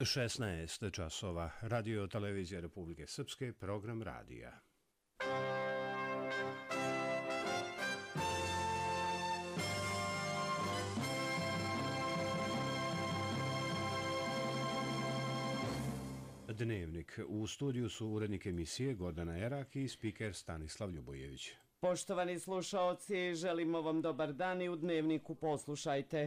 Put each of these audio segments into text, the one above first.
16 časova. Radio televizija Republike Srpske, program radija. Dnevnik. U studiju su urednik emisije Gordana Erak i spiker Stanislav Ljubojević. Poštovani slušaoci, želimo vam dobar dan i u Dnevniku poslušajte.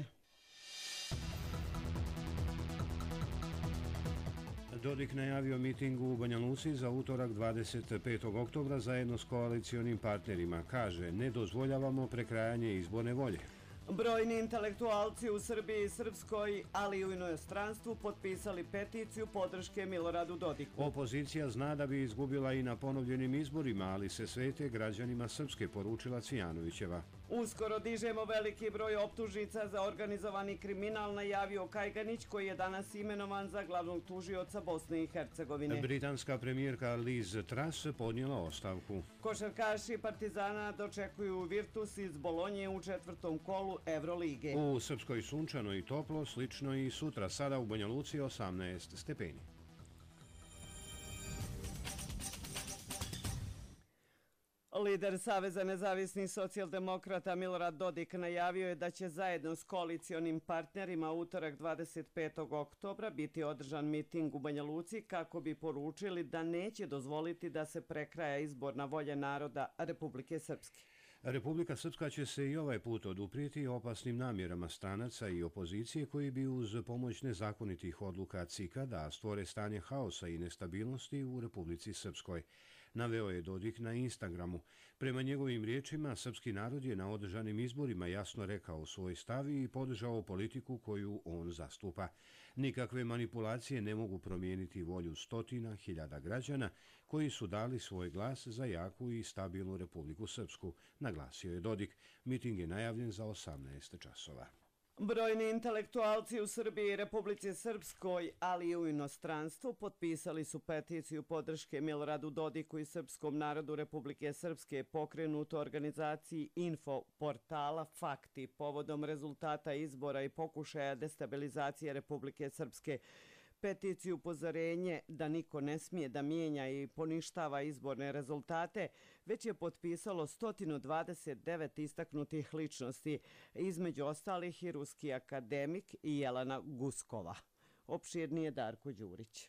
Dodik najavio miting u Banja Luci za utorak 25. oktobra zajedno s koalicionim partnerima. Kaže, ne dozvoljavamo prekrajanje izborne volje. Brojni intelektualci u Srbiji i Srpskoj, ali i u inostranstvu, potpisali peticiju podrške Miloradu Dodiku. Opozicija zna da bi izgubila i na ponovljenim izborima, ali se svete građanima Srpske, poručila Cvijanovićeva. Uskoro dižemo veliki broj optužnica za organizovani kriminal, najavio Kajganić, koji je danas imenovan za glavnog tužioca Bosne i Hercegovine. Britanska premijerka Liz Truss podnijela ostavku. Košarkaši Partizana dočekuju Virtus iz Bolonje u četvrtom kolu Evrolige. U Srpskoj sunčano i toplo, slično i sutra, sada u Banja Luci 18 stepeni. Lider Saveza nezavisnih socijaldemokrata Milorad Dodik najavio je da će zajedno s koalicionim partnerima utorak 25. oktobra biti održan miting u Banja Luci kako bi poručili da neće dozvoliti da se prekraja izborna volja naroda Republike Srpske. Republika Srpska će se i ovaj put oduprijeti opasnim namjerama stranaca i opozicije koji bi uz pomoć nezakonitih odluka CIK-a da stvore stanje haosa i nestabilnosti u Republici Srpskoj. Naveo je Dodik na Instagramu. Prema njegovim riječima, srpski narod je na održanim izborima jasno rekao svoj stav i podržao politiku koju on zastupa. Nikakve manipulacije ne mogu promijeniti volju stotina hiljada građana koji su dali svoj glas za jaku i stabilnu Republiku Srpsku, naglasio je Dodik. Miting je najavljen za 18 časova. Brojni intelektualci u Srbiji i Republici Srpskoj, ali i u inostranstvu, potpisali su peticiju podrške Miloradu Dodiku i srpskom narodu Republike Srpske pokrenutu organizaciji info portala Fakti povodom rezultata izbora i pokušaja destabilizacije Republike Srpske. Peticiju upozorenje da niko ne smije da mijenja i poništava izborne rezultate već je potpisalo 129 istaknutih ličnosti, između ostalih i ruski akademik i Jelena Guskova. Opširnije Darko Đurić.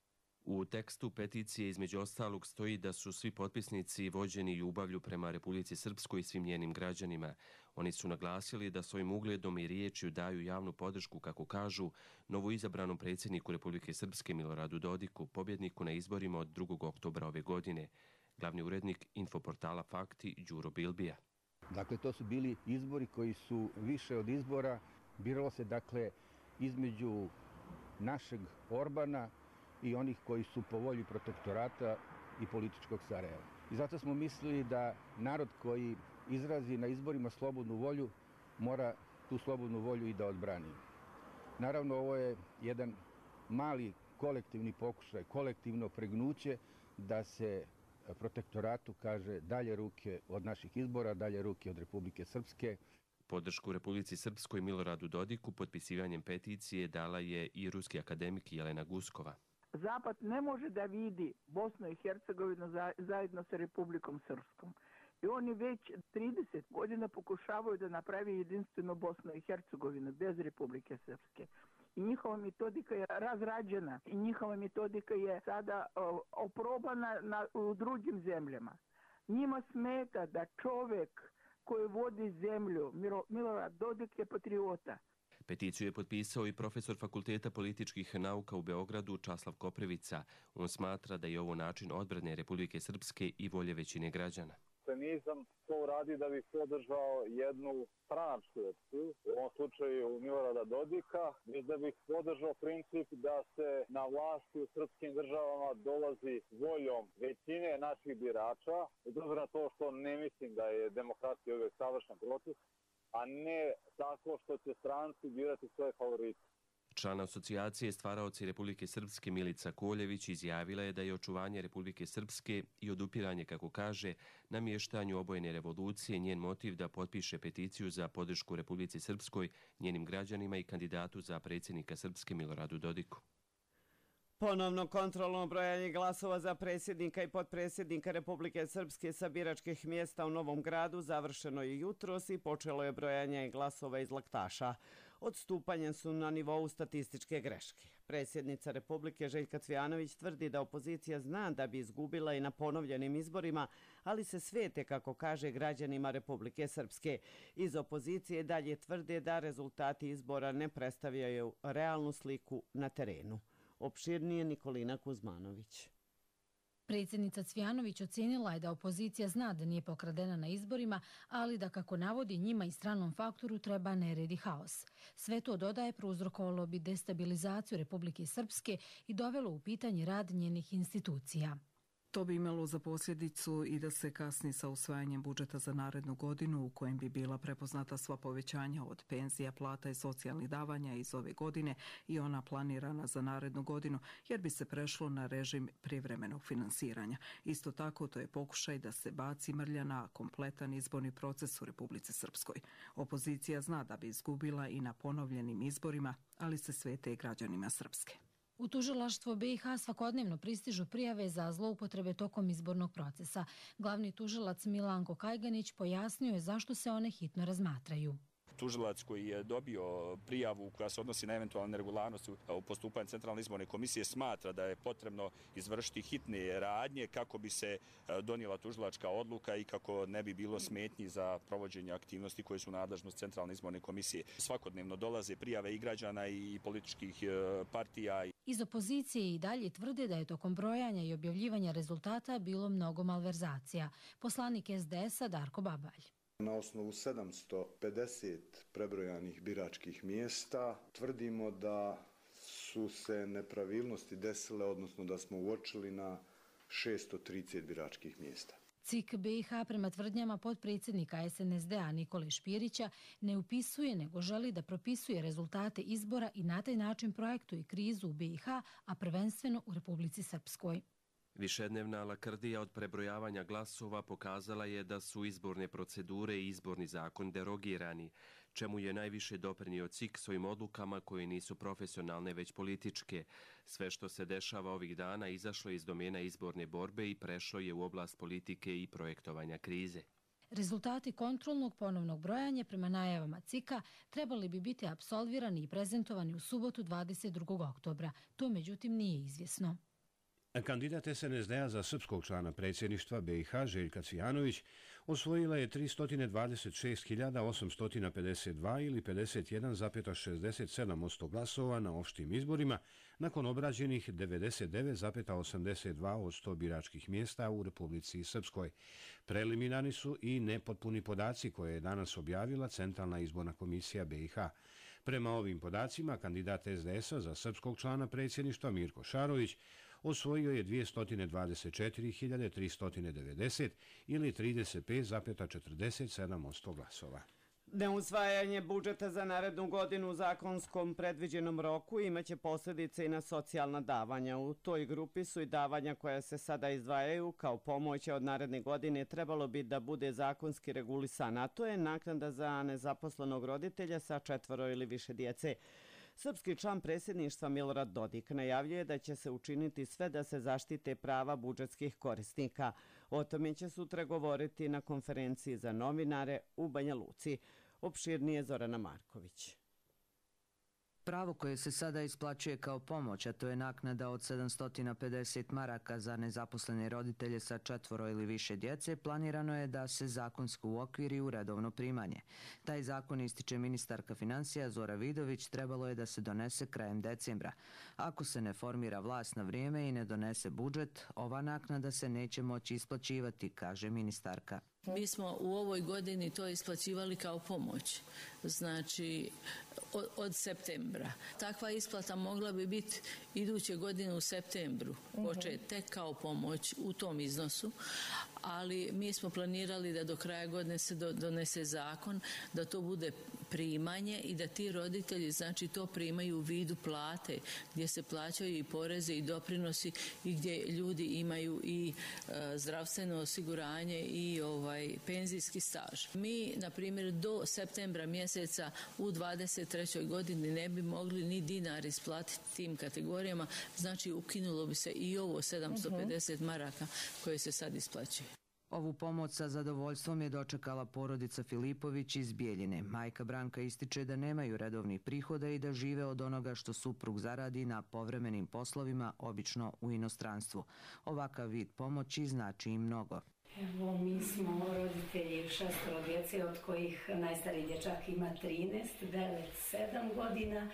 U tekstu peticije između ostalog stoji da su svi potpisnici vođeni ljubavlju prema Republici Srpskoj i svim njenim građanima. Oni su naglasili da svojim ugledom i riječju daju javnu podršku, kako kažu, novoizabranom predsjedniku Republike Srpske Miloradu Dodiku, pobjedniku na izborima od 2. oktobra ove godine. Glavni urednik infoportala Fakti Đuro Bilbija. Dakle, to su bili izbori koji su više od izbora. Biralo se, dakle, između našeg Orbana i onih koji su po volji protektorata i političkog Sarajeva. I zato smo mislili da narod koji izrazi na izborima slobodnu volju mora tu slobodnu volju i da odbrani. Naravno, ovo je jedan mali kolektivni pokušaj, kolektivno pregnuće da se protektoratu kaže dalje ruke od naših izbora, dalje ruke od Republike Srpske. Podršku Republici Srpskoj Miloradu Dodiku potpisivanjem peticije dala je i ruski akademik Jelena Guskova. Zapad ne može da vidi Bosnu i Hercegovinu zajedno sa Republikom Srpskom. I oni već 30 godina pokušavaju da napravi jedinstvenu Bosnu i Hercegovinu bez Republike Srpske. I njihova metodika je razrađena i njihova metodika je sada oprobana u drugim zemljama. Njima smeta da čovjek koji vodi zemlju, Milorad Dodik, je patriota. Peticiju je potpisao i profesor Fakulteta političkih nauka u Beogradu Časlav Koprivica. On smatra da je ovo način odbrane Republike Srpske i volje većine građana. Nisam to uradio da bih podržao jednu stranačku opciju, u ovom slučaju Milorada Dodika, već da bih podržao princip da se na vlasti u srpskim državama dolazi voljom većine naših birača, bez obzira na to što ne mislim da je demokratija uvijek savršen proces, a ne tako što će stranci birati svoje favorite. Član asocijacije Stvaraoci Republike Srpske Milica Koljević izjavila je da je očuvanje Republike Srpske i odupiranje, kako kaže, namještanju obojene revolucije njen motiv da potpiše peticiju za podršku Republici Srpskoj, njenim građanima i kandidatu za predsjednika Srpske Miloradu Dodiku. Ponovno kontrolno brojanje glasova za predsjednika i potpredsjednika Republike Srpske sa biračkih mjesta u Novom Gradu završeno je jutros i počelo je brojanje glasova iz Laktaša. Odstupanja su na nivou statističke greške. Predsjednica Republike Željka Cvijanović tvrdi da opozicija zna da bi izgubila i na ponovljenim izborima, ali se svete, kako kaže, građanima Republike Srpske. Iz opozicije dalje tvrde da rezultati izbora ne predstavljaju realnu sliku na terenu. Opširnije Nikolina Kuzmanović. Predsjednica Cvijanović ocijenila je da opozicija zna da nije pokradena na izborima, ali da, kako navodi, njima i stranom faktoru treba nered i haos. Sve to, dodaje, prouzrokovalo bi destabilizaciju Republike Srpske i dovelo u pitanje rad njenih institucija. To bi imalo za posljedicu i da se kasni sa usvajanjem budžeta za narednu godinu, u kojem bi bila prepoznata sva povećanja od penzija, plata i socijalnih davanja iz ove godine i ona planirana za narednu godinu, jer bi se prešlo na režim privremenog finansiranja. Isto tako, to je pokušaj da se baci mrlja na kompletan izborni proces u Republici Srpskoj. Opozicija zna da bi izgubila i na ponovljenim izborima, ali se svete i građanima Srpske. U tužilaštvo BiH svakodnevno pristižu prijave za zloupotrebe tokom izbornog procesa. Glavni tužilac Milanko Kajganić pojasnio je zašto se one hitno razmatraju. Tužilac koji je dobio prijavu koja se odnosi na eventualne neregularnosti u postupanju Centralne izborne komisije smatra da je potrebno izvršiti hitne radnje kako bi se donijela tužilačka odluka i kako ne bi bilo smetnji za provođenje aktivnosti koje su nadležnost Centralne izborne komisije. Svakodnevno dolaze prijave i građana i političkih partija. Iz opozicije i dalje tvrde da je tokom brojanja i objavljivanja rezultata bilo mnogo malverzacija. Poslanik SDS-a Darko Babalj. Na osnovu 750 prebrojanih biračkih mjesta tvrdimo da su se nepravilnosti desile, odnosno da smo uočili na 630 biračkih mjesta. CIK BiH prema tvrdnjama potpredsjednika SNSD-a Nikole Špirića ne upisuje, nego želi da propisuje rezultate izbora i na taj način projektuje krizu u BiH, a prvenstveno u Republici Srpskoj. Višednevna lakrdija od prebrojavanja glasova pokazala je da su izborne procedure i izborni zakon derogirani, čemu je najviše doprinio CIK svojim odlukama koje nisu profesionalne već političke. Sve što se dešava ovih dana izašlo iz domena izborne borbe i prešlo je u oblast politike i projektovanja krize. Rezultati kontrolnog ponovnog brojanja prema najavama CIK-a trebali bi biti apsolvirani i prezentovani u subotu 22. oktobra. To međutim nije izvjesno. Kandidat SNSD-a za srpskog člana predsjedništva BiH Željka Cvijanović osvojila je 326.852 ili 51,67% glasova na opštim izborima nakon obrađenih 99,82% biračkih mjesta u Republici Srpskoj. Preliminarni su i nepotpuni podaci koje je danas objavila Centralna izborna komisija BiH. Prema ovim podacima, kandidat SDS-a za srpskog člana predsjedništva Mirko Šarović osvojio je 224.390 ili 35,47% glasova. Neusvajanje budžeta za narednu godinu u zakonskom predviđenom roku imaće posljedice i na socijalna davanja. U toj grupi su i davanja koja se sada izdvajaju kao pomoć od naredne godine trebalo bi da bude zakonski regulisana, a to je naknada za nezaposlenog roditelja sa 4 ili više djece. Srpski član predsjedništva Milorad Dodik najavljuje da će se učiniti sve da se zaštite prava budžetskih korisnika. O tome će sutra govoriti na konferenciji za novinare u Banja Luci. Opširnije Zorana Marković. Pravo koje se sada isplaćuje kao pomoć, a to je naknada od 750 maraka za nezaposlene roditelje sa 4 ili više djece, planirano je da se zakonsko uokviri u redovno primanje. Taj zakon, ističe ministarka financija Zora Vidović, trebalo je da se donese krajem decembra. Ako se ne formira vlast na vrijeme i ne donese budžet, ova naknada se neće moći isplaćivati, kaže ministarka. Mi smo u ovoj godini to isplaćivali kao pomoć, znači od septembra. Takva isplata mogla bi biti iduće godine u septembru, početi tek kao pomoć u tom iznosu, ali mi smo planirali da do kraja godine se donese zakon, da to bude primanje i da ti roditelji znači to primaju u vidu plate, gdje se plaćaju i poreze i doprinosi i gdje ljudi imaju i zdravstveno osiguranje i penzijski staž. Mi, na primjer, do septembra mjeseca u 23. godini ne bi mogli ni dinar isplatiti tim kategorijama, znači ukinulo bi se i ovo 750 maraka koje se sad isplaćuje. Ovu pomoć sa zadovoljstvom je dočekala porodica Filipović iz Bijeljine. Majka Branka ističe da nemaju redovnih prihoda i da žive od onoga što suprug zaradi na povremenim poslovima, obično u inostranstvu. Ovakav vid pomoći znači im mnogo. Evo, mi smo roditelji 6 djece, od kojih najstariji dječak ima 13, 9, 7 godina,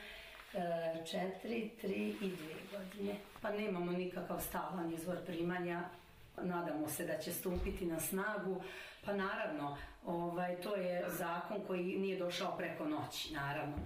4, 3 i 2 godine. Pa nemamo nikakav stalan izvor primanja. Nadamo se da će stupiti na snagu, pa naravno to je zakon koji nije došao preko noći, naravno.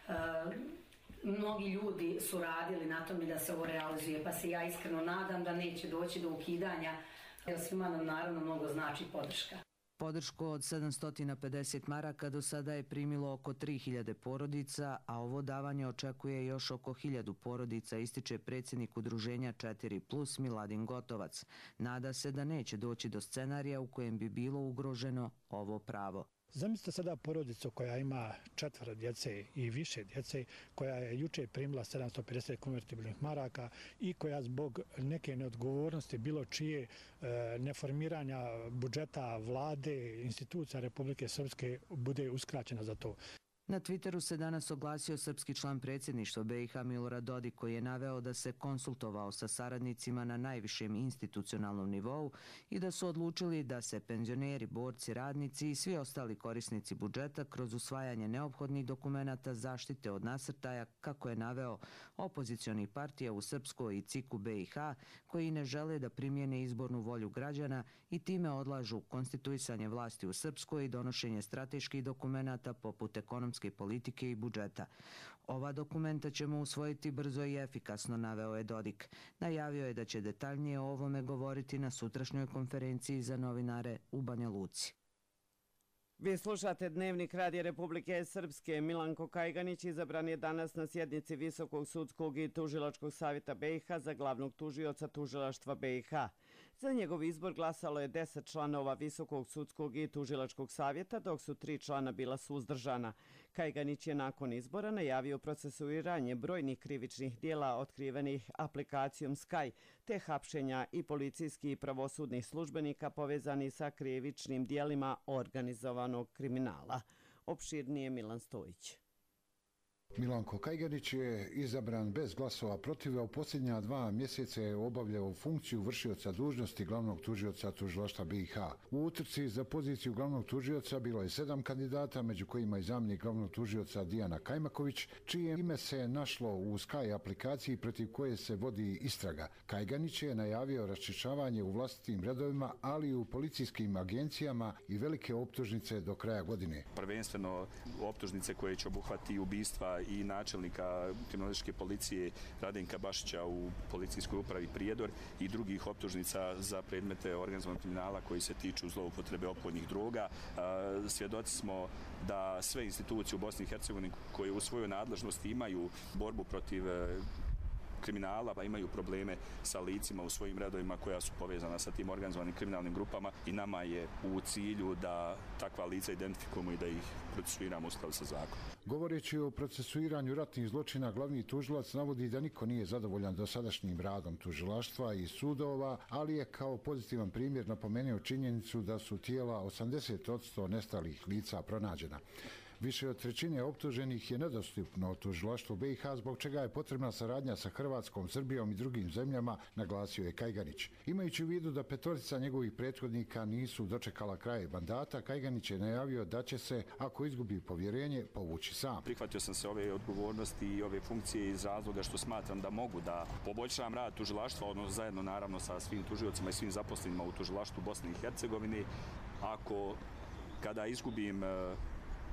Mnogi ljudi su radili na tome da se ovo realizuje, pa se ja iskreno nadam da neće doći do ukidanja, jer svima nam naravno mnogo znači podrška. Podršku od 750 maraka do sada je primilo oko 3000 porodica, a ovo davanje očekuje još oko 1000 porodica, ističe predsjednik udruženja 4+ Miladin Gotovac. Nada se da neće doći do scenarija u kojem bi bilo ugroženo ovo pravo. Zamislite sada porodicu koja ima 4 djece i više djece, koja je juče primila 750 konvertibilnih maraka i koja zbog neke neodgovornosti bilo čije neformiranja budžeta vlade, institucija Republike Srpske bude uskraćena za to. Na Twitteru se danas oglasio srpski član predsjedništva BiH Milorad Dodik, koji je naveo da se konsultovao sa saradnicima na najvišem institucionalnom nivou i da su odlučili da se penzioneri, borci, radnici i svi ostali korisnici budžeta kroz usvajanje neophodnih dokumenata zaštite od nasrtaja, kako je naveo, opozicionih partija u Srpskoj i CIK-u BiH, koji ne žele da primjene izbornu volju građana i time odlažu konstituisanje vlasti u Srpskoj i donošenje strateških dokumenata poput ekonomske politike i budžeta. Ova dokumenta ćemo usvojiti brzo i efikasno, naveo je Dodik. Najavio je da će detaljnije o ovome govoriti na sutrašnjoj konferenciji za novinare u Banja Luci. Vi slušate Dnevnik Radija Republike Srpske. Milanko Kajganić izabran je danas na sjednici Visokog sudskog i tužilačkog savjeta BiH za glavnog tužioca tužilaštva BiH. Za njegov izbor glasalo je 10 članova Visokog sudskog i tužilačkog savjeta, dok su 3 člana bila suzdržana. Kajganić je nakon izbora najavio procesuiranje brojnih krivičnih dijela otkrivenih aplikacijom Sky, te hapšenja i policijskih i pravosudnih službenika povezani sa krivičnim dijelima organizovanog kriminala. Opširnije Milan Stojić. Milanko Kajganić je izabran bez glasova protiv, a u posljednja 2 mjeseca je obavljao funkciju vršioca dužnosti glavnog tužioca tužilaštva BiH. U utrci za poziciju glavnog tužioca bilo je 7 kandidata, među kojima i zamjenik glavnog tužioca Dijana Kajmaković, čije ime se našlo u Sky aplikaciji protiv koje se vodi istraga. Kajganić je najavio raščišćavanje u vlastitim redovima, ali i u policijskim agencijama i velike optužnice do kraja godine. Prvenstveno optužnice koje će obuhvati ubistva i načelnika kriminalističke policije Radenka Bašića u policijskoj upravi Prijedor i drugih optužnica za predmete organizovanog kriminala koji se tiču zloupotrebe opojnih droga. Svjedoci smo da sve institucije u Bosni i Hercegovini koje u svojoj nadležnosti imaju borbu protiv kriminala, pa imaju probleme sa licima u svojim redovima koja su povezana sa tim organizovanim kriminalnim grupama i nama je u cilju da takva lica identifikujemo i da ih procesuiramo u skladu sa zakonom. Govoreći o procesuiranju ratnih zločina, glavni tužilac navodi da niko nije zadovoljan dosadašnjim radom tužilaštva i sudova, ali je kao pozitivan primjer napomenuo činjenicu da su tijela 80% nestalih lica pronađena. Više od trećine optuženih je nedostupno tužilaštvu BiH, zbog čega je potrebna saradnja sa Hrvatskom, Srbijom i drugim zemljama, naglasio je Kajganić. Imajući u vidu da 5 njegovih prethodnika nisu dočekala kraj mandata, Kajganić je najavio da će se, ako izgubi povjerenje, povući sam. Prihvatio sam se ove odgovornosti i ove funkcije iz razloga što smatram da mogu da poboljšam rad tužilaštva, odnosno zajedno naravno sa svim tužiocima i svim zaposlenima u tužilaštvu Bosne i Hercegovine. Kada izgubim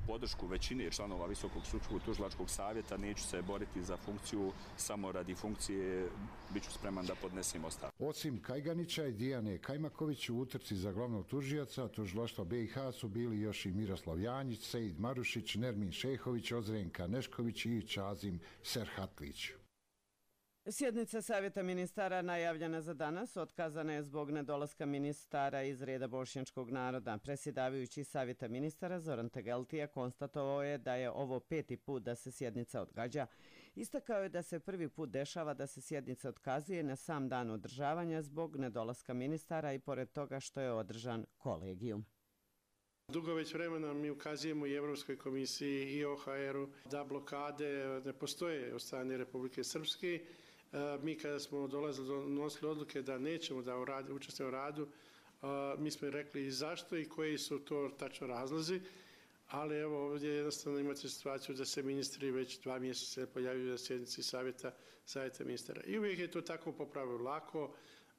podršku većine članova Visokog sudskog tužilačkog savjeta, neću se boriti za funkciju samo radi funkcije, bit ću spreman da podnesem ostavku. Osim Kajganića i Dijane Kajmaković, u utrci za glavnog tužioca tužilaštva BiH su bili još i Miroslav Janjić, Sejid Marušić, Nermin Šehović, Ozrenka Nešković i Čazim Serhatlić. Sjednica Savjeta ministara najavljena za danas otkazana je zbog nedolaska ministara iz reda bošnjačkog naroda. Predsjedavajući Savjeta ministara Zoran Tegeltija konstatovao je da je ovo 5. put da se sjednica odgađa. Istakao je da se prvi put dešava da se sjednica otkazuje na sam dan održavanja zbog nedolaska ministara i pored toga što je održan kolegijum. Dugo već vremena mi ukazujemo i Evropskoj komisiji i OHR-u da blokade ne postoje od strane Republike Srpske. Mi kada smo donosili odluke da nećemo da učestvujemo u radu, mi smo rekli i zašto i koji su to tačno razlozi, ali evo ovdje jednostavno imate situaciju da se ministri već 2 mjeseca pojavljuju na sjednici Savjeta ministara. I uvijek je to tako po pravilu lako,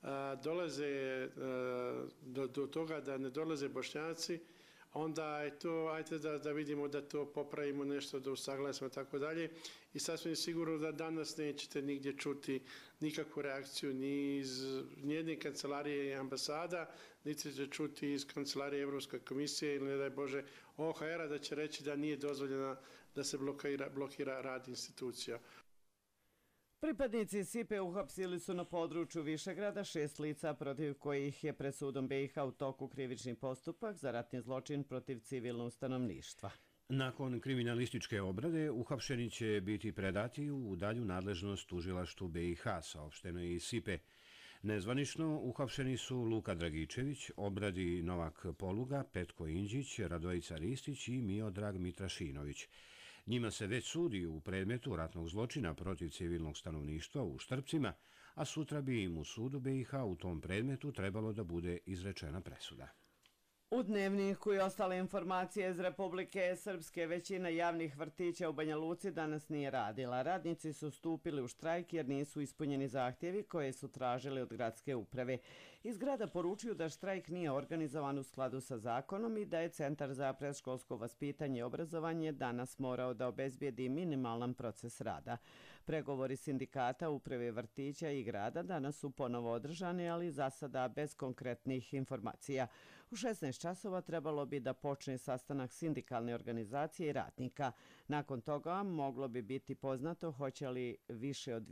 dolaze do toga da ne dolaze Bošnjaci, onda je to, ajde da vidimo da to popravimo nešto, da usaglasimo tako dalje. I sasvim sigurno da danas nećete nigdje čuti nikakvu reakciju ni iz nijedne kancelarije i ambasada, niti ćete čuti iz kancelarije Evropske komisije ili ne daj Bože OHR-a da će reći da nije dozvoljeno da se blokira rad institucija. Pripadnici SIPE uhapsili su na području Višegrada 6 lica protiv kojih je pred sudom BiH u toku krivični postupak za ratni zločin protiv civilnog stanovništva. Nakon kriminalističke obrade, uhapšeni će biti predati u dalju nadležnost tužilaštvu BiH, saopšteno je iz SIPE. Nezvanično uhapšeni su Luka Dragičević, Obradi Novak Poluga, Petko Inđić, Radojica Ristić i Miodrag Mitrašinović. Njima se već sudi u predmetu ratnog zločina protiv civilnog stanovništva u Štrpcima, a sutra bi im u sudu BiH u tom predmetu trebalo da bude izrečena presuda. U Dnevniku i ostale informacije iz Republike Srpske većina javnih vrtića u Banja Luci danas nije radila. Radnici su stupili u štrajk jer nisu ispunjeni zahtjevi koje su tražili od gradske uprave. Iz grada poručuju da štrajk nije organizovan u skladu sa zakonom i da je Centar za predškolsko vaspitanje i obrazovanje danas morao da obezbijedi minimalan proces rada. Pregovori sindikata, uprave vrtića i grada danas su ponovo održani, ali za sada bez konkretnih informacija. U 16 časova trebalo bi da počne sastanak sindikalne organizacije i radnika. Nakon toga moglo bi biti poznato hoće li više od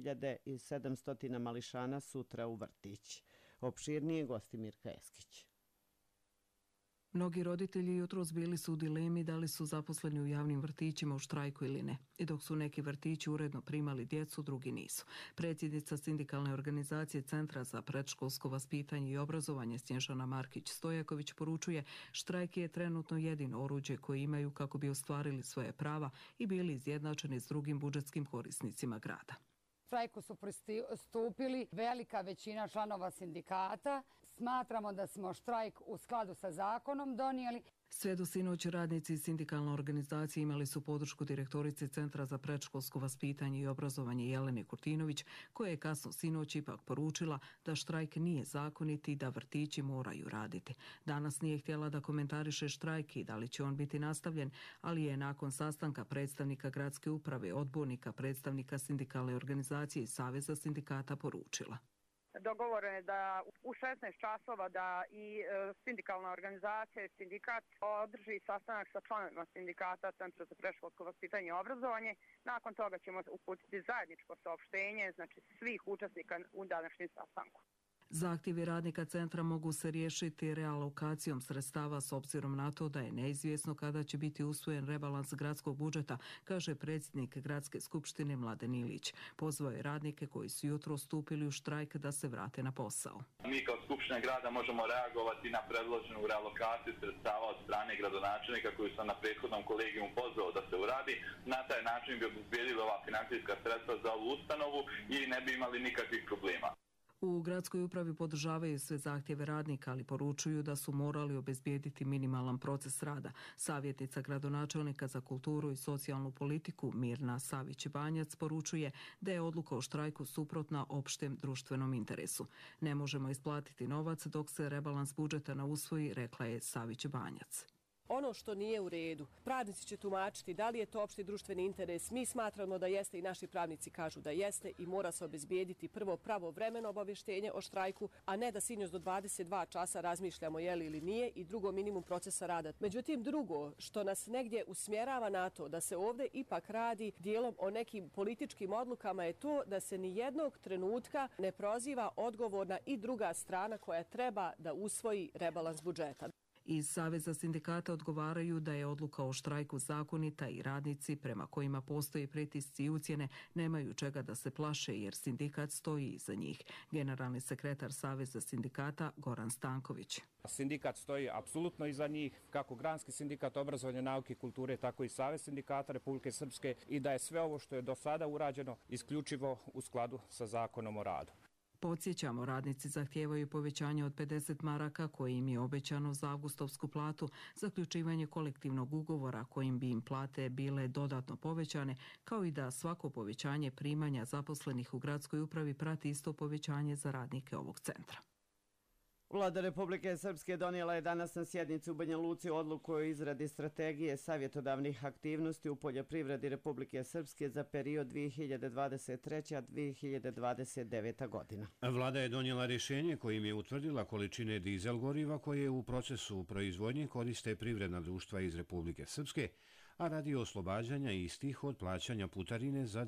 2700 mališana sutra u vrtić. Opširnije Gostimir Eskić. Mnogi roditelji jutros bili su u dilemi da li su zaposleni u javnim vrtićima u štrajku ili ne. I dok su neki vrtići uredno primali djecu, drugi nisu. Predsjednica sindikalne organizacije Centra za predškolsko vaspitanje i obrazovanje Snježana Markić-Stojaković poručuje štrajk je trenutno jedino oruđe koje imaju kako bi ostvarili svoje prava i bili izjednačeni s drugim budžetskim korisnicima grada. Štrajku su pristupili velika većina članova sindikata. Smatramo da smo štrajk u skladu sa zakonom donijeli. Sve do sinoć radnici sindikalne organizacije imali su podršku direktorice Centra za predškolsko vaspitanje i obrazovanje Jelene Kurtinović, koja je kasno sinoć ipak poručila da štrajk nije zakonit i da vrtići moraju raditi. Danas nije htjela da komentariše štrajk i da li će on biti nastavljen, ali je nakon sastanka predstavnika gradske uprave, odbornika, predstavnika sindikalne organizacije i Saveza sindikata poručila. Dogovoreno je da u 16 časova da i sindikalna organizacija i sindikat održi sastanak sa članovima sindikata Centra za predškolsko vaspitanje i obrazovanje. Nakon toga ćemo uputiti zajedničko saopštenje, znači svih učesnika u današnjem sastanku. Zahtjevi radnika centra mogu se riješiti realokacijom sredstava s obzirom na to da je neizvjesno kada će biti usvojen rebalans gradskog budžeta, kaže predsjednik gradske skupštine Mladen Ilić. Pozvao je radnike koji su jutro stupili u štrajk da se vrate na posao. Mi kao skupština grada možemo reagovati na predloženu realokaciju sredstava od strane gradonačelnika koji su na prethodnom kolegijumu pozvao da se uradi. Na taj način bi obezbijedili ova financijska sredstva za ovu ustanovu i ne bi imali nikakvih problema. U gradskoj upravi podržavaju sve zahtjeve radnika, ali poručuju da su morali obezbijediti minimalan proces rada. Savjetnica gradonačelnika za kulturu i socijalnu politiku Mirna Savić-Banjac poručuje da je odluka o štrajku suprotna opštem društvenom interesu. Ne možemo isplatiti novac dok se rebalans budžeta ne usvoji, rekla je Savić-Banjac. ono što nije u redu. Pravnici će tumačiti da li je to opšti društveni interes. Mi smatramo da jeste i naši pravnici kažu da jeste i mora se obezbijediti prvo pravovremeno obavještenje o štrajku, a ne da sinoć do 22 časa razmišljamo je li ili nije i drugo minimum procesa rada. Međutim, drugo što nas negdje usmjerava na to da se ovdje ipak radi dijelom o nekim političkim odlukama je to da se ni jednog trenutka ne proziva odgovorna i druga strana koja treba da usvoji rebalans budžeta. Iz Saveza sindikata odgovaraju da je odluka o štrajku zakonita i radnici prema kojima postoje pritisci i ucjene nemaju čega da se plaše jer sindikat stoji iza njih. Generalni sekretar Saveza sindikata Goran Stanković. Sindikat stoji apsolutno iza njih, kako Granski sindikat obrazovanja, nauke i kulture, tako i Savez sindikata Republike Srpske i da je sve ovo što je do sada urađeno isključivo u skladu sa zakonom o radu. Podsjećamo, radnici zahtijevaju povećanje od 50 maraka koje im je obećano za avgustovsku platu, zaključivanje kolektivnog ugovora kojim bi im plate bile dodatno povećane, kao i da svako povećanje primanja zaposlenih u gradskoj upravi prati isto povećanje za radnike ovog centra. Vlada Republike Srpske donijela je danas na sjednici u Banja Luci odluku o izradi strategije savjetodavnih aktivnosti u poljoprivredi Republike Srpske za period 2023-2029 godina. Vlada je donijela rješenje kojim je utvrdila količine dizel goriva koje u procesu proizvodnje koriste privredna društva iz Republike Srpske, a radi oslobađanja istih od plaćanja putarine za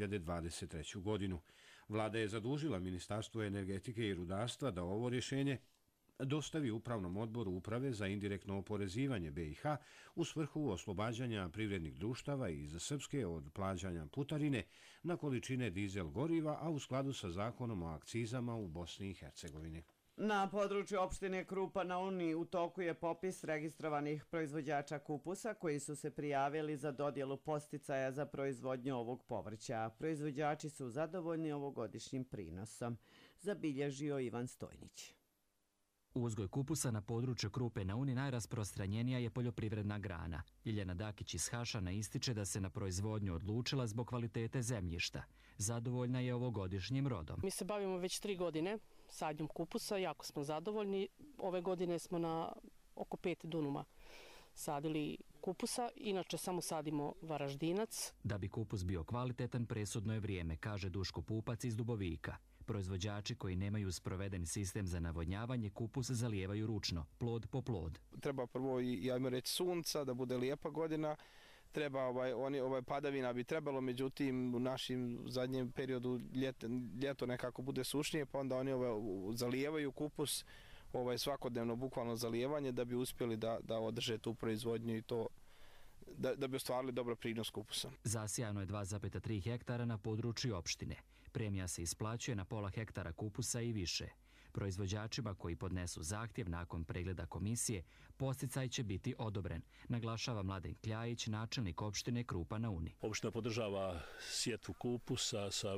2023. godinu. Vlada je zadužila Ministarstvo energetike i rudarstva da ovo rješenje dostavi Upravnom odboru Uprave za indirektno oporezivanje BiH u svrhu oslobađanja privrednih društava iz Srpske od plaćanja putarine na količine dizel goriva, a u skladu sa zakonom o akcizama u Bosni i Hercegovini. Na području opštine Krupa na Uni u toku je popis registrovanih proizvođača kupusa koji su se prijavili za dodjelu podsticaja za proizvodnju ovog povrća. Proizvođači su zadovoljni ovogodišnjim prinosom, zabilježio Ivan Stojnić. Uzgoj kupusa na području Krupe na Uni najrasprostranjenija je poljoprivredna grana. Ljiljana Dakić iz Hašana ističe da se na proizvodnju odlučila zbog kvalitete zemljišta. Zadovoljna je ovogodišnjim rodom. Mi se bavimo već 3 godine sadnjom kupusa, jako smo zadovoljni. Ove godine smo na oko 5 dunuma sadili kupusa, inače samo sadimo varaždinac. Da bi kupus bio kvalitetan, presudno je vrijeme, kaže Duško Pupac iz Dubovika. Proizvođači koji nemaju sproveden sistem za navodnjavanje kupus zalijevaju ručno, plod po plod. Treba prvo i ajmo reći sunca, da bude lijepa godina. Treba padavina bi trebalo, međutim u našim zadnjem periodu ljeto nekako bude sušnije, pa onda oni zalijevaju kupus svakodnevno bukvalno zalijevanje da bi uspjeli da održe tu proizvodnju i to da bi ostvarili dobro prinos kupusa. Zasijano je 2,3 hektara na području opštine. Premija se isplaćuje na pola hektara kupusa i više. Proizvođačima koji podnesu zahtjev nakon pregleda komisije, podsticaj će biti odobren, naglašava Mladen Kljajić, načelnik opštine Krupa na Uni. Opština podržava sjetvu kupusa sa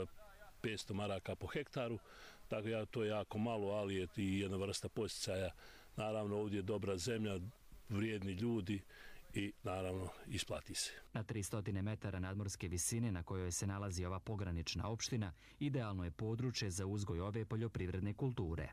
500 maraka po hektaru, tako to je jako malo, ali je i jedna vrsta podsticaja. Naravno, ovdje je dobra zemlja, vrijedni ljudi i naravno isplati se. Na 300 metara nadmorske visine na kojoj se nalazi ova pogranična opština, idealno je područje za uzgoj ove poljoprivredne kulture.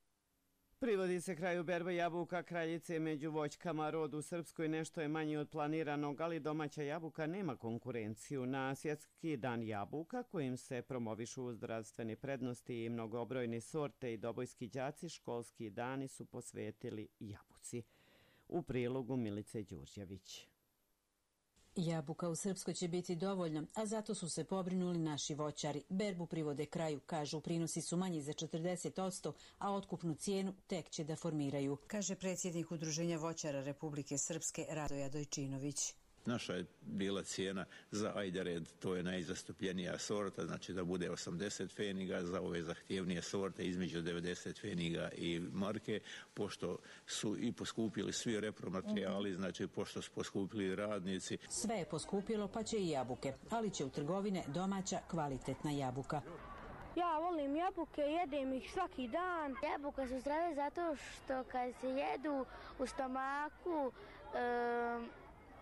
Privodi se kraju berba jabuka kraljice među voćkama. Rod u Srpskoj nešto je manji od planiranog, ali domaća jabuka nema konkurenciju. Na Svjetski dan jabuka, kojim se promovišu zdravstvene prednosti i mnogobrojni sorte i dobojski đaci, školski dani su posvetili jabuci. U prilogu Milice Đurđević. Jabuka u Srpskoj će biti dovoljno, a zato su se pobrinuli naši voćari. Berbu privode kraju, kažu, prinosi su manji za 40%, a otkupnu cijenu tek će da formiraju, kaže predsjednik Udruženja voćara Republike Srpske Radoja Dojčinović. Naša je bila cijena za ajdered, to je najzastupljenija sorta, znači da bude 80 feniga, za ove zahtjevnije sorte između 90 feniga i marke, pošto su i poskupili svi repromaterijali, znači pošto su poskupili radnici. Sve je poskupilo, pa će i jabuke, ali će u trgovine domaća kvalitetna jabuka. Ja volim jabuke, jedem ih svaki dan. Jabuke su zdrave zato što kad se jedu u stomaku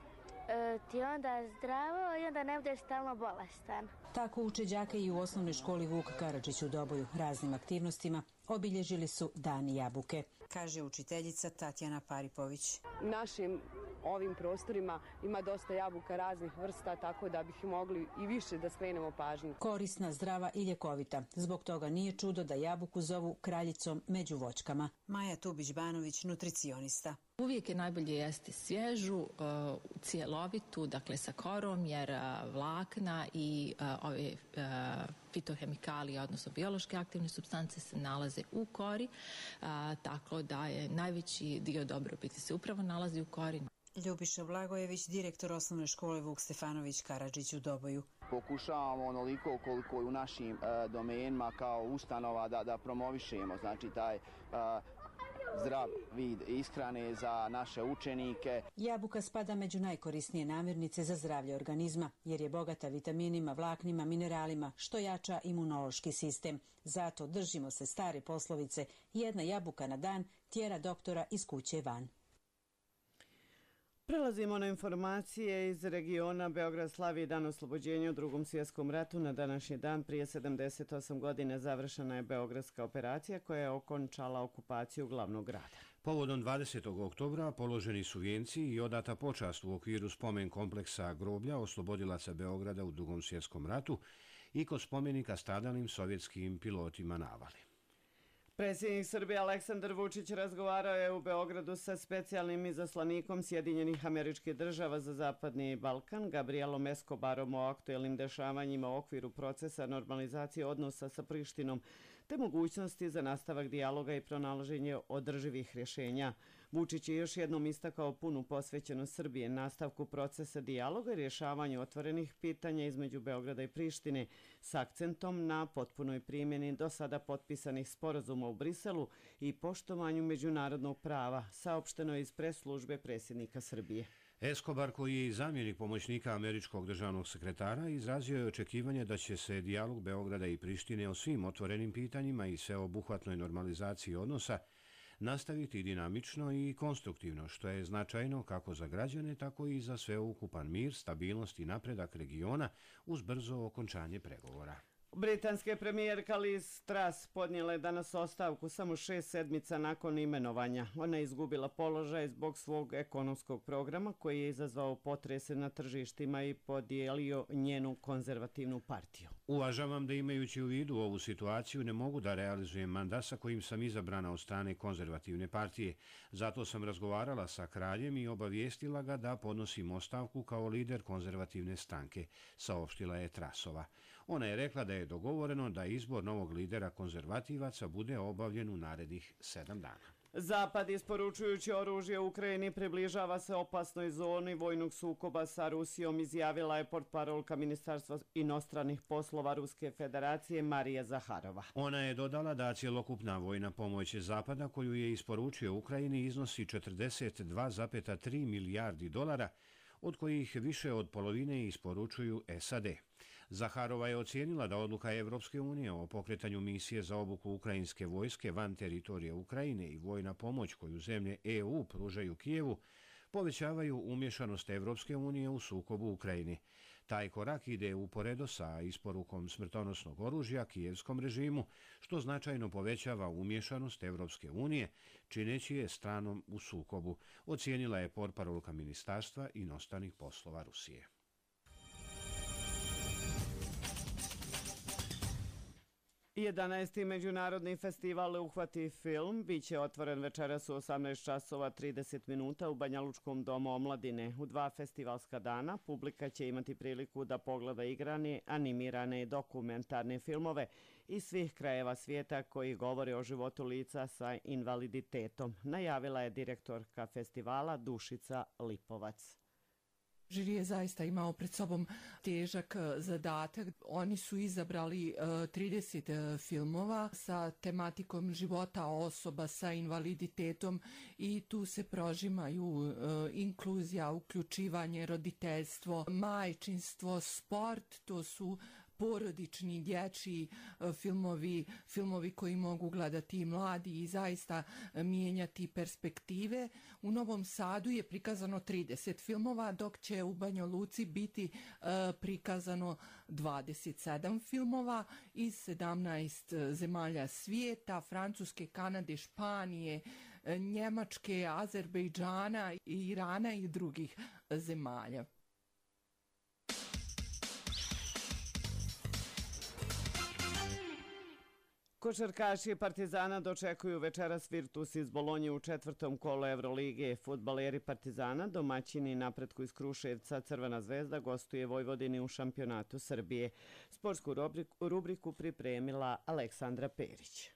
ti onda zdravo i onda ne budeš stalno bolestan. Tako uče đake i u osnovnoj školi Vuk Karadžić u Doboju. Raznim aktivnostima obilježili su Dan jabuke, kaže učiteljica Tatjana Paripović. Našim ovim prostorima ima dosta jabuka raznih vrsta, tako da bih mogli i više da skrenemo pažnju. Korisna, zdrava i ljekovita. Zbog toga nije čudo da jabuku zovu kraljicom među voćkama. Maja Tubić-Banović, nutricionista. Uvijek je najbolje jesti svježu, cjelovitu, dakle sa korom, jer vlakna i ove fitohemikalije, odnosno biološke aktivne supstance se nalaze u kori, tako da je najveći dio dobrobiti se upravo nalazi u kori. Ljubiša Blagojević, direktor osnovne škole Vuk Stefanović Karadžić u Doboju. Pokušavamo onoliko koliko je u našim domenima kao ustanova da promovišemo, znači taj zdrav vid ishrane za naše učenike. Jabuka spada među najkorisnije namirnice za zdravlje organizma, jer je bogata vitaminima, vlaknima, mineralima, što jača imunološki sistem. Zato držimo se stare poslovice, jedna jabuka na dan tjera doktora iz kuće van. Prelazimo na informacije iz regiona. Beograd slavi Dan oslobođenja u Drugom svjetskom ratu. Na današnji dan prije 78 godina završena je Beogradska operacija koja je okončala okupaciju glavnog grada. Povodom 20. oktobra položeni su vijenci i odata počast u okviru spomen kompleksa groblja oslobodilaca Beograda u Drugom svjetskom ratu i kod spomenika stradalim sovjetskim pilotima navale. Predsjednik Srbije Aleksandar Vučić razgovarao je u Beogradu sa specijalnim izaslanikom Sjedinjenih Američkih Država za Zapadni Balkan, Gabrielom Escobarom, o aktuelnim dešavanjima u okviru procesa normalizacije odnosa sa Prištinom, te mogućnosti za nastavak dijaloga i pronalaženje održivih rješenja. Vučić je još jednom istakao punu posvećenost Srbije nastavku procesa dijaloga i rješavanju otvorenih pitanja između Beograda i Prištine s akcentom na potpunoj primjeni do sada potpisanih sporazuma u Briselu i poštovanju međunarodnog prava, saopšteno je iz press-službe predsjednika Srbije. Escobar, koji je i zamjenik pomoćnika američkog državnog sekretara, izrazio je očekivanje da će se dijalog Beograda i Prištine o svim otvorenim pitanjima i sveobuhvatnoj normalizaciji odnosa nastaviti dinamično i konstruktivno, što je značajno kako za građane, tako i za sveukupan mir, stabilnost i napredak regiona uz brzo okončanje pregovora. Britanska premijerka Liz Truss podnijela je danas ostavku samo 6 sedmica nakon imenovanja. Ona je izgubila položaj zbog svog ekonomskog programa koji je izazvao potrese na tržištima i podijelio njenu konzervativnu partiju. Uvažavam da imajući u vidu ovu situaciju ne mogu da realizujem mandat sa kojim sam izabrana od strane konzervativne partije. Zato sam razgovarala sa kraljem i obavijestila ga da podnosim ostavku kao lider konzervativne stranke, saopštila je Trussova. Ona je rekla da je dogovoreno da izbor novog lidera konzervativaca bude obavljen u narednih 7 dana. Zapad, isporučujući oružje Ukrajini, približava se opasnoj zoni vojnog sukoba sa Rusijom, izjavila je portparolka Ministarstva inostranih poslova Ruske federacije Marija Zaharova. Ona je dodala da cjelokupna vojna pomoć Zapada koju je isporučio Ukrajini iznosi 42,3 milijardi dolara, od kojih više od polovine isporučuju SAD. Zaharova je ocijenila da odluka Evropske unije o pokretanju misije za obuku ukrajinske vojske van teritorije Ukrajine i vojna pomoć koju zemlje EU pružaju Kijevu povećavaju umješanost Evropske unije u sukobu u Ukrajini. Taj korak ide uporedo sa isporukom smrtonosnog oružja kijevskom režimu, što značajno povećava umješanost Evropske unije, čineći je stranom u sukobu, ocijenila je portparolka Ministarstva inostranih poslova Rusije. 11. međunarodni festival Uhvati film biće otvoren večeras u 18 časova 30 minuta u Banjalučkom domu omladine. U 2 festivalska dana publika će imati priliku da pogleda igrane, animirane i dokumentarne filmove iz svih krajeva svijeta koji govore o životu lica sa invaliditetom, najavila je direktorka festivala Dušica Lipovac. Žiri je zaista imao pred sobom težak zadatak. Oni su izabrali 30 filmova sa tematikom života osoba sa invaliditetom i tu se prožimaju inkluzija, uključivanje, roditeljstvo, majčinstvo, sport. To su porodični, dječji filmovi koji mogu gledati i mladi i zaista mijenjati perspektive. U Novom Sadu je prikazano 30 filmova, dok će u Banja Luci biti prikazano 27 filmova iz 17 zemalja svijeta, Francuske, Kanade, Španije, Njemačke, Azerbejdžana, Irana i drugih zemalja. Košarkaši Partizana dočekuju večeras Virtus iz Bolonje u 4. kolu Evrolige. Fudbaleri Partizana, domaćini napretku iz Kruševca, Crvena zvezda gostuje Vojvodini u šampionatu Srbije. Sportsku rubriku pripremila Aleksandra Perić.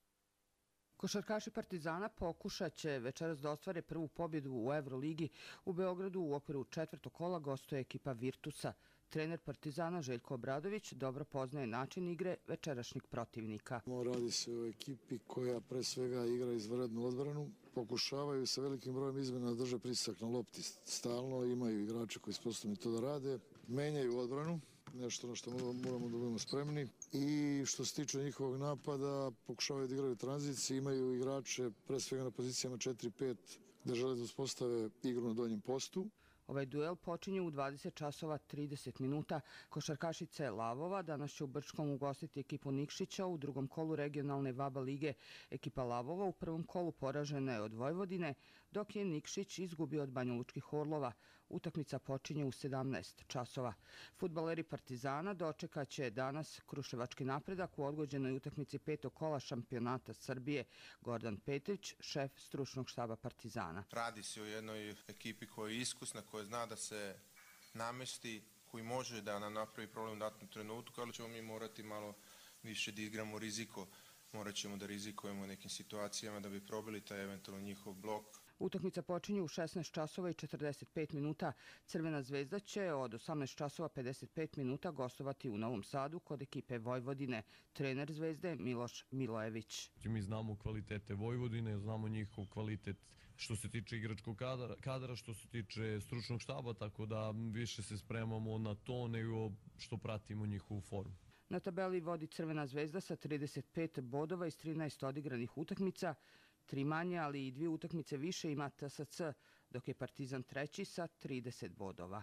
Košarkaši Partizana pokušat će večeras da ostvare prvu pobjedu u Evroligi. U Beogradu u okviru 4. kola gostuje ekipa Virtusa. Trener Partizana Željko Obradović dobro poznaje način igre večerašnjeg protivnika. Radi se o ekipi koja pre svega igra izvanrednu odbranu. Pokušavaju sa velikim brojem izmjena da drže pritisak na lopti stalno. Imaju igrače koji sposobni to da rade. Menjaju odbranu, nešto na što moramo da budemo spremni. I što se tiče njihovog napada, pokušavaju da igraju tranziciji. Imaju igrače pre svega na pozicijama 4-5 da žele da uspostave igru na donjem postu. Ovaj duel počinje u 20 časova 30 minuta. Košarkašice Lavova danas će u Brčkom ugostiti ekipu Nikšića u drugom kolu regionalne VABA lige. Ekipa Lavova u prvom kolu poražena je od Vojvodine, dok je Nikšić izgubio od Banjalučkih Orlova. Utakmica počinje u 17 časova. Fudbaleri Partizana dočekaće danas Kruševački napredak u odgođenoj utakmici 5. kola šampionata Srbije. Gordan Petrić, šef stručnog štaba Partizana. Radi se o jednoj ekipi koja je iskusna, koja zna da se namesti, koji može da nam napravi problem u datom trenutku, ali ćemo mi morati malo više da igramo riziko. Morat ćemo da rizikujemo u nekim situacijama da bi probili taj eventualno njihov blok. Utakmica počinje u 16 časova i 45 minuta. Crvena zvezda će od 18 časova 55 minuta gostovati u Novom Sadu kod ekipe Vojvodine. Trener Zvezde Miloš Milojević. Mi znamo kvalitete Vojvodine, znamo njihov kvalitet što se tiče igračkog kadra, što se tiče stručnog štaba, tako da više se spremamo na to nego što pratimo njihovu formu. Na tabeli vodi Crvena zvezda sa 35 bodova iz 13 odigranih utakmica. 3 manje, ali i 2 utakmice više ima TSC, dok je Partizan treći sa 30 bodova.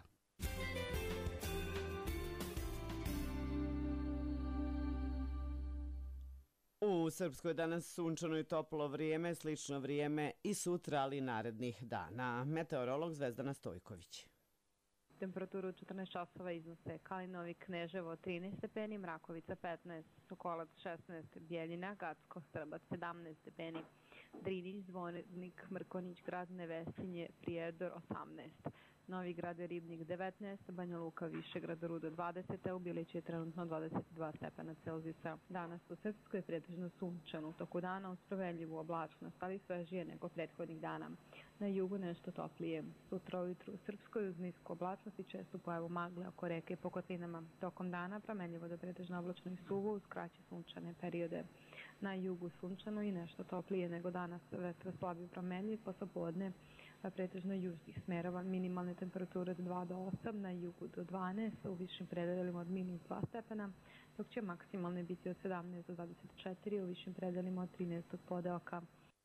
U Srpskoj danas sunčano i toplo vrijeme, slično vrijeme i sutra, ali narednih dana. Meteorolog Zvezdana Stojković. Temperaturu 14 časova iznose Kalinovi, Kneževo 13 stepeni, Mrakovica 15, Sokolac 16, Bjeljina, Gacko, Strbac 17 stepeni, Drinić, Zvornik, Mrkonić, Grad Nevesinje, Prijedor 18, Novi Grad i Ribnik 19, Banja Luka, Višegrad, Rudo 20, a u Biliću je trenutno 22 stepena Celzijusa. Danas u Srpskoj je pretežno sunčano, u toku dana uz promenljivu oblačnost, ali svežije nego prethodnih dana. Na jugu nešto toplije. Sutra ujutru u Srpskoj uz nisku oblačnost i čestu pojavu magle oko reke i po kotlinama. Tokom dana promenljivo do pretežno oblačno i suvo uz kraće sunčane periode. Na jugu sunčano i nešto toplije nego danas, vetar slabije promenljiv, poslepodne pretežno južnih smerova, minimalne temperature od 2 do 8, na jugu do 12, u višim predelima od -2 stepena, dok će maksimalne biti od 17 do 24, u višim predelima od 13 od podeoka.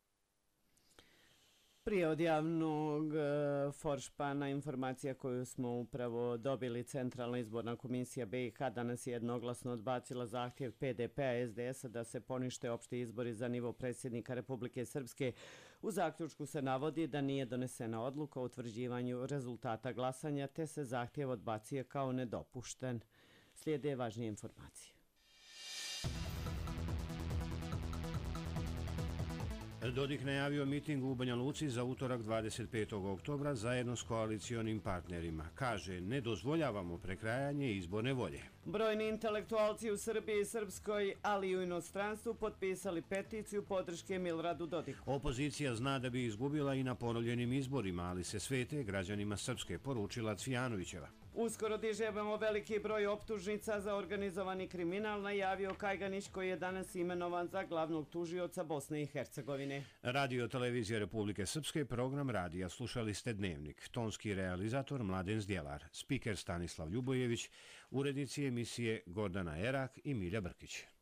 Prije od javnog foršpana informacija koju smo upravo dobili, Centralna izborna komisija BiH danas je jednoglasno odbacila zahtjev PDP-a SDS-a da se ponište opšti izbori za nivo predsjednika Republike Srpske. U zaključku se navodi da nije donesena odluka o utvrđivanju rezultata glasanja, te se zahtjev odbacio kao nedopušten. Slijede važnije informacije. Dodik najavio miting u Banja Luci za utorak 25. oktobra zajedno s koalicionim partnerima. Kaže, ne dozvoljavamo prekrajanje izborne volje. Brojni intelektualci u Srbiji i Srpskoj, ali i u inostranstvu potpisali peticiju podrške Miloradu Dodiku. Opozicija zna da bi izgubila i na ponovljenim izborima, ali se svete građanima Srpske, poručila Cvijanovićeva. Uskoro dižemo veliki broj optužnica za organizovani kriminal, najavio Kajganić, koji je danas imenovan za glavnog tužioca Bosne i Hercegovine. Radio Televizija Republike Srpske, program radija. Slušali ste Dnevnik. Tonski realizator Mladen Zdjelar, spiker Stanislav Ljubojević, urednici emisije Gordana Erak i Milja Brkić.